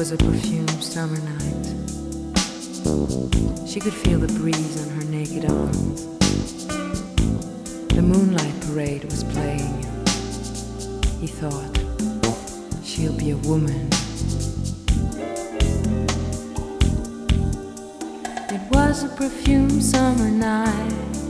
was a perfumed summer night. She could feel the breeze on her naked arms. The moonlight parade was playing. He thought, she'll be a woman. It was a perfumed summer night.